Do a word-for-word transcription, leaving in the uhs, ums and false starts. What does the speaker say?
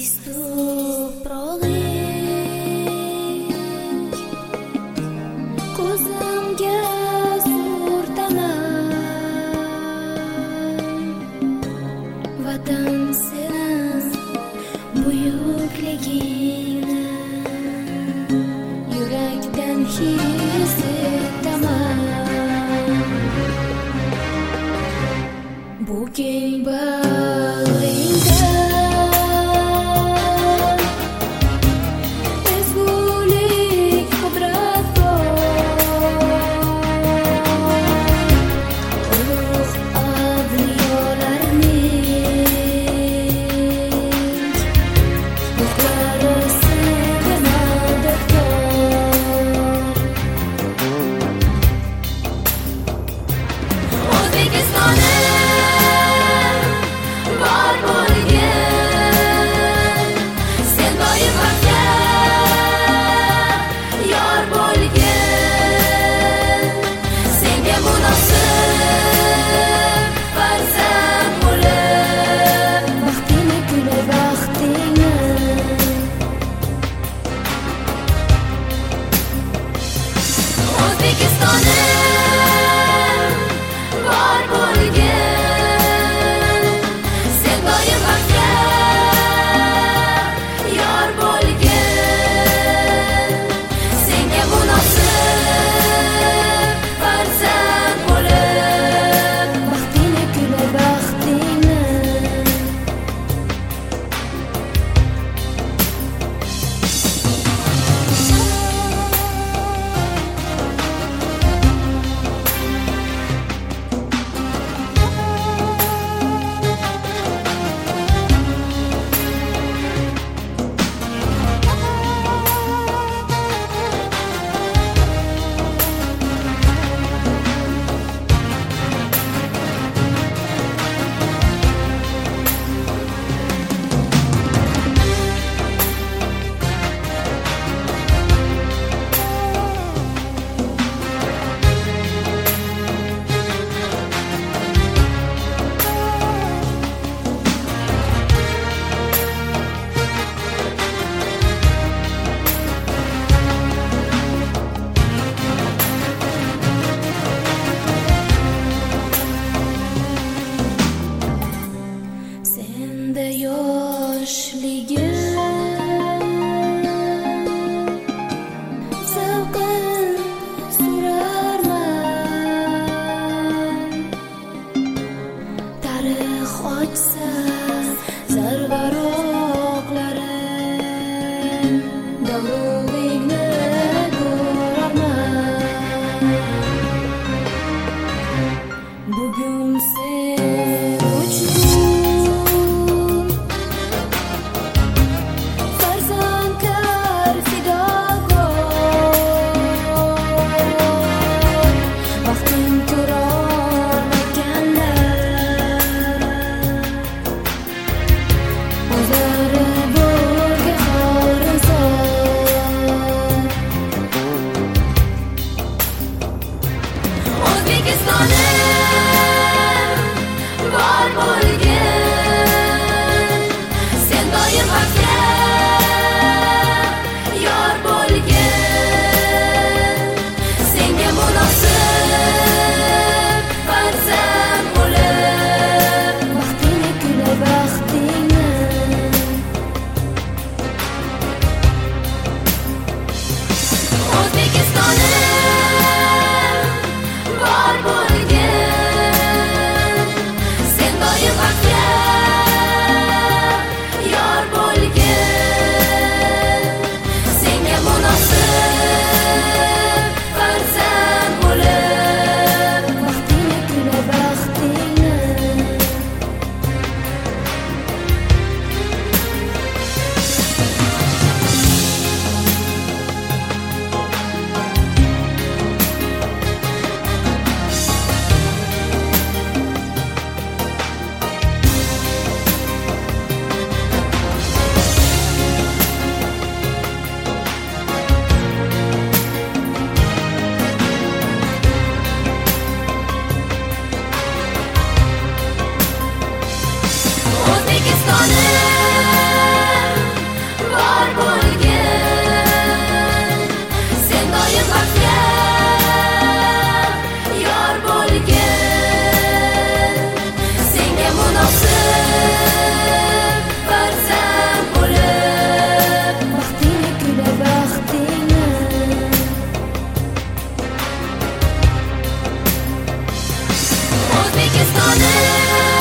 ko'zimga surtaman. Vatan senin buyukligingni yurakdan his etaman. Bu keng bag'ringda ezgulik qudrat bor. Ulug' avliyolarning ruhlari senga madadkor. O'zbekistonim bor bo'lgin, sen doim haqqa yor bo'lgin. Senga munosib farzand bo'lib, baxtini kulib baxtini. O'zbekistonim bor bo'lgin, sen doim haqqa yor bo'lgin. Senga munosib farzand bo'lib, baxtini kulib baxtini. Senda yoshligim zavqin surarman. Tarix ochsa zarbaroqlarim, davrug'ingni ko'rarman. Bugun sen uchun farzandlar fidokor. Baxtin ko'rolmaganlar o'zlari bo'lga xorizor. O'zbekistonim bor bo'lgin, sen doim haqqa yor bo'lgin. Senga munosib farzand bo'lib, baxtini kulib baxtini. O'zbekistonim bor bo'lgin, Pakistonim